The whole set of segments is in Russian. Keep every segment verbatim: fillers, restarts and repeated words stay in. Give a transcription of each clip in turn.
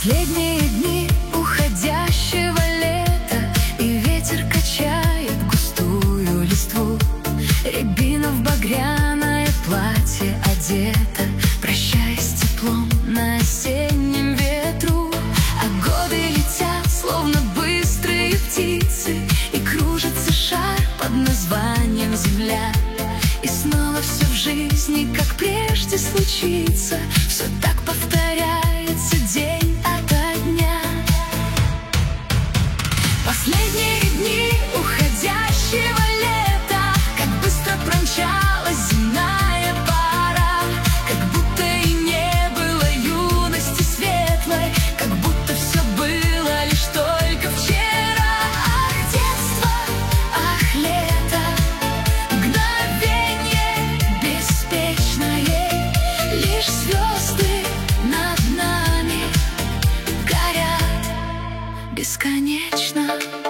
Последние дни уходящего лета, и ветер качает густую листву. Рябина в багряное платье одета, прощаясь с теплом на осеннем ветру. А годы летят, словно быстрые птицы, и кружится шар под названием Земля. И снова все в жизни, как прежде, случится. Все так повторяется день ото дня. Последние дни уходящего лета, как быстро промчалась земная пора. Как будто и не было юности светлой, как будто все было лишь только вчера. Ах, детство, ах, лето, мгновенье беспечное, лишь звезды над нами горят бесконечно.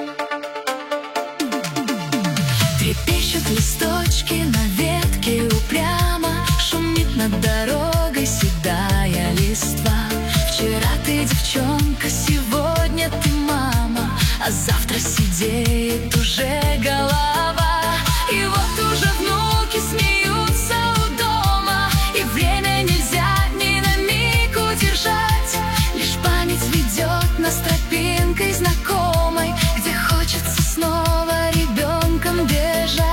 Трепещут листочки на ветке упрямо, шумит над дорогой седая листва. Вчера ты девчонка, сегодня ты мама, а завтра сидеет уже голова. И вот уже внуки смеются у дома, и время нельзя ни на миг удержать. Лишь память ведет нас тропинкой знакомой, где хочется снова ребенком бежать.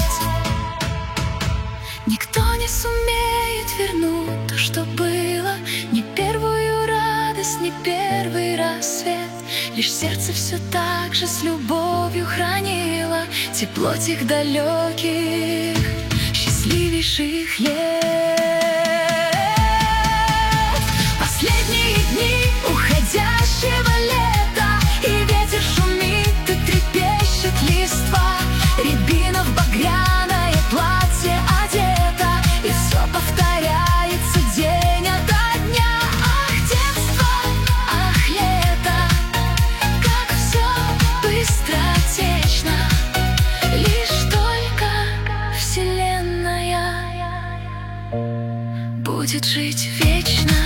Никто не сумеет вернуть то, что было, ни первую радость, ни первый рассвет. Лишь сердце все так же с любовью хранило тепло тех далеких, счастливейших лет. Последние дни уходящего лета, и ветер шумит, и трепещет листва. Рябина в багряное платье одета, и все повторяется день ото дня. Ах, детство, ах, лето, как все быстротечно, лишь только Вселенная будет жить вечно.